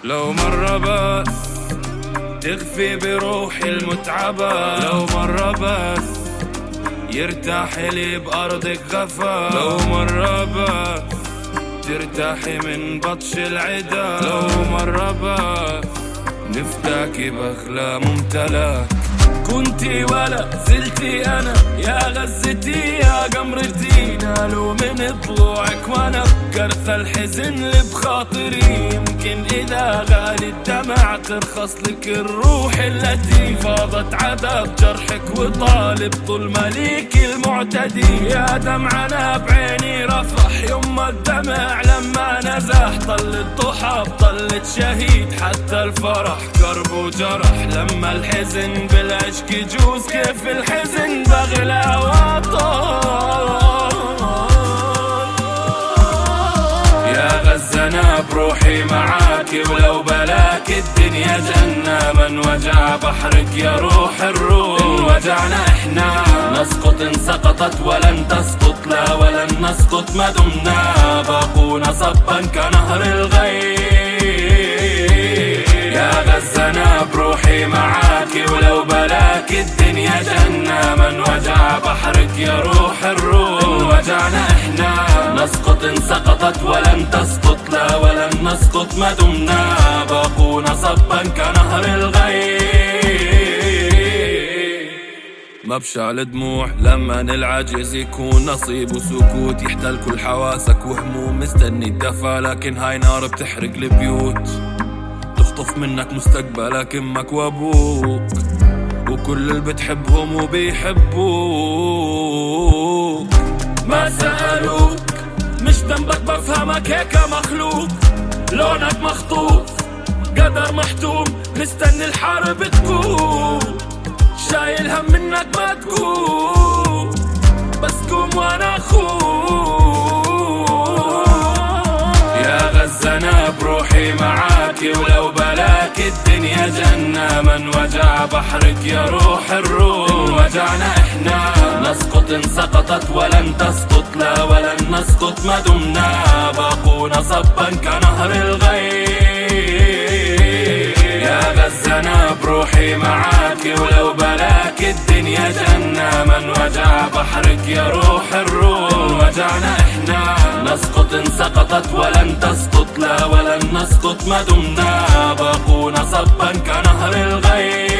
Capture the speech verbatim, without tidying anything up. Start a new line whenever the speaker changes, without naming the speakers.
لو مرة بس تخفي بروحي المتعبة، لو مرة بس يرتاح لي بأرضك غفا، لو مرة بس ترتاحي من بطش العدا، لو مرة بس نفتاكي بأخلاق ممتلك. كنتي ولا زلتي أنا يا غزتي يا قمرتي، نالوا من طلوعك وأنا بكرث الحزن اللي بخاطري. يمكن إذا غالي الدمع ترخص لك الروح التي فاضت عذاب جرحك وطالب طول مليك المعتدي. يا دمعنا بعيني رفح يوم الدمع لما نزح، طلت ضحى طلت شهيد حتى الفرح قرب وجرح. لما الحزن بالعشق يجوز كيف الحزن بغلى وطول. يا غزة أنا بروحي معاكي ولو بلاك الدنيا جنة، من وجع بحرك يا روح الروح. إن وجعنا إحنا نسقط إن سقطت ولن تسقط، لا ولن نسقط ما دمنا باقون صبا كنهر الغيث. يا غزة أنا بروحي معاكي ولو بلاك الدنيا جنة، من وجع بحرك يا روح الروح. إن وجعنا إحنا نسقط إن سقطت ولن تسقط، لا ولن نسقط ما دمنا باقون صبا كنهر الغيث. مبشع دموع لما العجز يكون نصيب وسكوت، يحتل كل حواسك وهموم مستني الدفا، لكن هاي نار بتحرق البيوت تخطف منك مستقبلك امك وابوك وكل اللي بتحبهم وبيحبوك. ما سألوك مش ذنبك بفهمك هيك مخلوق، لونك مخطوف قدر محتوم مستني الحرب تكون، شايل هم منك ما تكون بس قوم وانا اخوك. يا غزة أنا بروحي معاكي ولو بلاك الدنيا جنة، من وجع بحرك يا روح الروح. إن وجعنا إحنا نسقط إن سقطت ولن تسقط، لا ولن نسقط ما دمنا باقون صبا كنهر الغيث. يا غزة أنا بروحي معاكي ولو بلاك الدنيا جنة، من وجع بحرك يا روح الروح. إن وجعنا إحنا نسقط إن سقطت ولن تسقط، لا ولن نسقط ما دمنا باقون صبا كنهر الغيث.